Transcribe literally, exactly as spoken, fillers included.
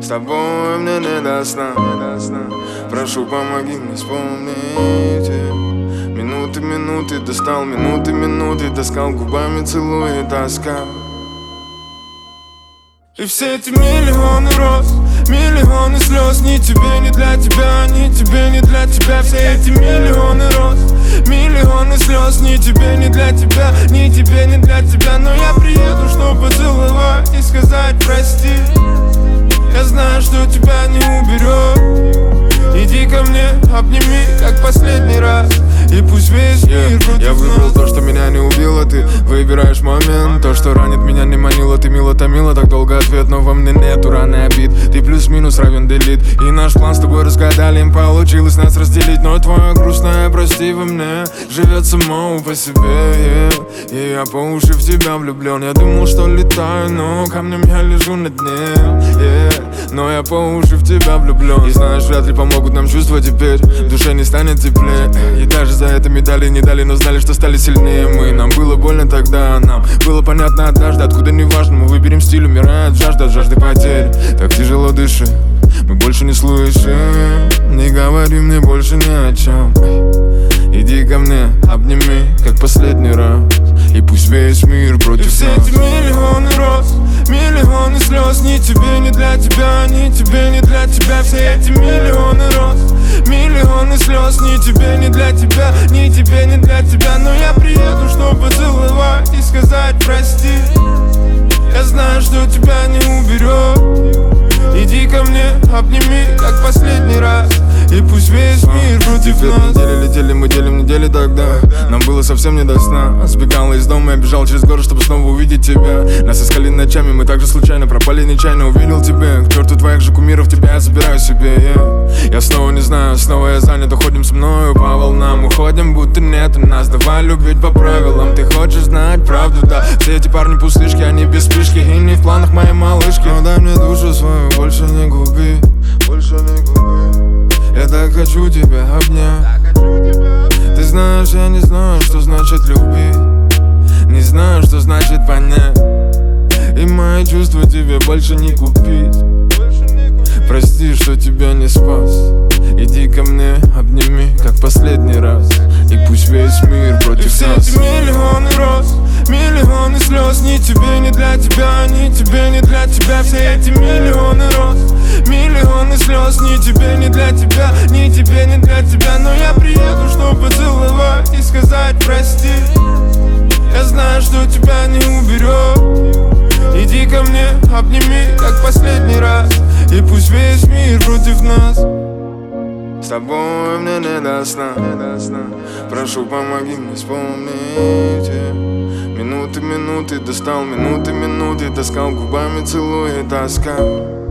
С тобой мне не до сна. Прошу, помоги мне вспомнить. Минуты, минуты, достал минуты, минуты, таскал губами, целуя, таскал. И все эти миллионы роз, миллионы слез, ни тебе, ни для тебя, ни тебе, ни для тебя. Все эти миллионы роз, миллионы слез, ни тебе, ни для тебя, ни тебе, ни для тебя. Но я приеду, чтобы поцеловать и сказать прости. Я знаю, что тебя не уберет. Иди ко мне, обними, как последний раз. И пусть весь мир против нас. Я выбрал то, что меня не убило. Ты выбираешь момент. То, что ранит меня, не манило. Ты мило томила, так долго ответ. Но во мне нету раны обид. Ты плюс-минус равен делит. И наш план с тобой разгадали. Им получилось нас разделить. Но твое грустное прости во мне живет само по себе, yeah. И я по уши в тебя влюблен. Я думал, что летаю, но камнем я лежу на дне, yeah. Но я по уши в тебя влюблен. И знаешь, вряд ли помогут нам чувства теперь. В душе не станет теплее. И даже за это медали не дали, но знали, что стали сильнее мы. Нам было больно тогда, нам было понятно однажды. Откуда не важно, мы выберем стиль, умирает жажда от жажды потерь. Так тяжело дышим, мы больше не слышим. Не говори мне больше ни о чем. Иди ко мне, обними, как последний раз. И пусть весь мир против нас. И все эти миллионы роз, миллионы слез, ни тебе, ни для тебя, ни тебе, ни для тебя. Все эти миллионы роз, миллионы слез, ни тебе, ни для тебя, ни тебе, ни для тебя. Но я приеду, чтобы поцеловать и сказать прости. Я знаю, что тебя не уберет. Иди ко мне, обними, как последний раз. И пусть весь мир против нас. Недели летели, мы делим недели тогда. Нам было совсем не до сна. Сбегал из дома, я бежал через город, чтобы снова увидеть тебя. Нас искали ночами, мы также случайно пропали, нечаянно увидел тебя. К черту твоих же кумиров, тебя я забираю себе, yeah. Я снова не знаю, снова я занят. Уходим со мною по волнам, уходим, будто нету нас. Давай любить по правилам, ты хочешь знать правду, да. Все эти парни пустышки, они без спешки. И не в планах моей малышки. Но дай мне душу свою, больше не губи, больше не губи. Я так хочу тебя обнять. Ты знаешь, я не знаю, что значит любить. Не знаю, что значит понять. И мои чувства тебе больше не купить. Прости, что тебя не спас. Иди ко мне, обними, как последний раз. И пусть весь мир против нас. И все эти миллионы роз, миллионы слез, ни тебе, ни для тебя, ни тебе, ни для тебя. Все эти миллионы роз, миллионы слез, ни тебе, ни для тебя, ни тебе, ни для тебя. Но я приеду, чтобы поцеловать и сказать прости. Я знаю, что тебя не уберет. Иди ко мне, обними, как последний раз. И пусть весь мир против нас. С тобой мне не до сна. Прошу, помоги мне вспомнить. Минуты, минуты, достал минуты, минуты, таскал губами, целуя, таскал.